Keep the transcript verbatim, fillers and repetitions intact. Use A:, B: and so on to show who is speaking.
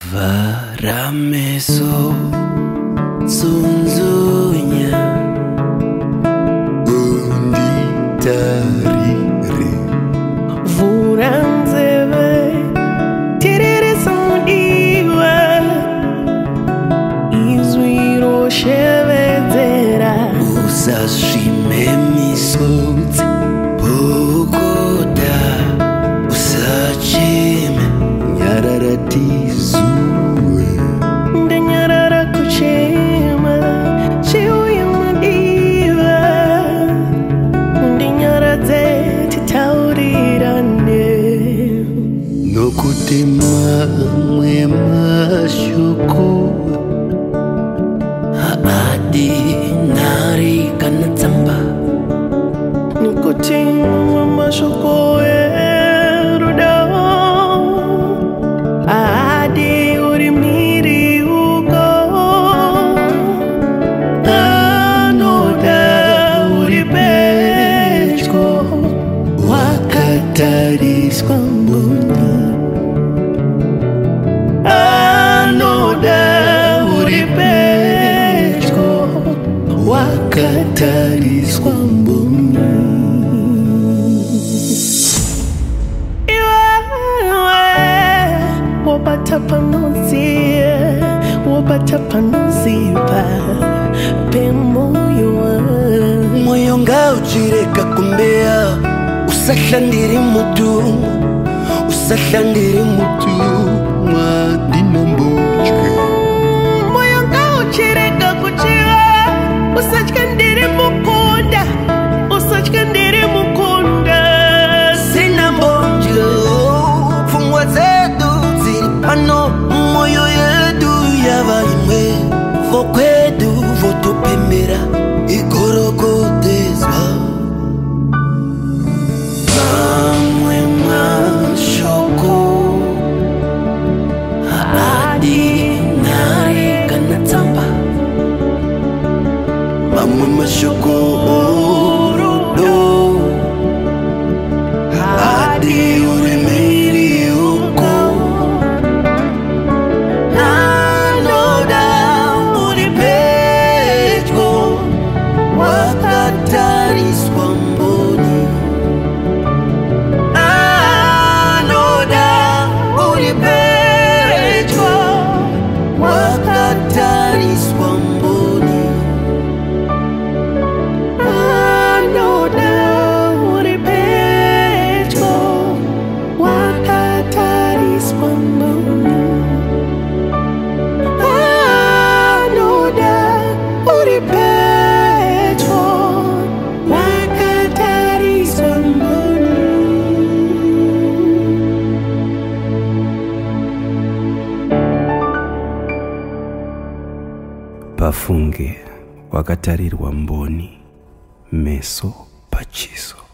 A: Varameso Zunzunya Unditarire
B: Vuranzeve Tirere samudiva Izwiro shevedera
A: Usashime misutsi Pogoda Usachime Nyararatizue
B: Ndanyarara kuchema Chiuya madiva Ndanyaraze titaurirane
A: Nokutema mwe mashuku Haadi nari kanatsamba
B: Nikutima mashuku eruda Adi urimiri ugo Anoda uripechko Wakatariswa mbuni Anoda uripechko Wakatariswa mbuni Wabata panozia, wabata panozipa, pe moyo wa
A: Moyo nga uchireka kumbea Usashandiri mutu Usashandiri mutu Mwadino mbuchke
B: Moyo nga uchireka kuchira Usachandiri mukunda Usachandiri mukunda
A: Sina mbonje Fungwa zedu Ano moyo yedu yaba imwe Vokwedu votupemera Igorogotezwa Bamwe mashoko Haadi nari kanatsamba Bamwe mashoko orodo Haadi uremeri uko Wakatariswa mboni Anoda ulipechwa Wakatariswa mboni
B: Anoda ulipechwa Wakatariswa mboni Anoda ulipechwa
A: Pafunge wakatarirwa mboni meso pachiso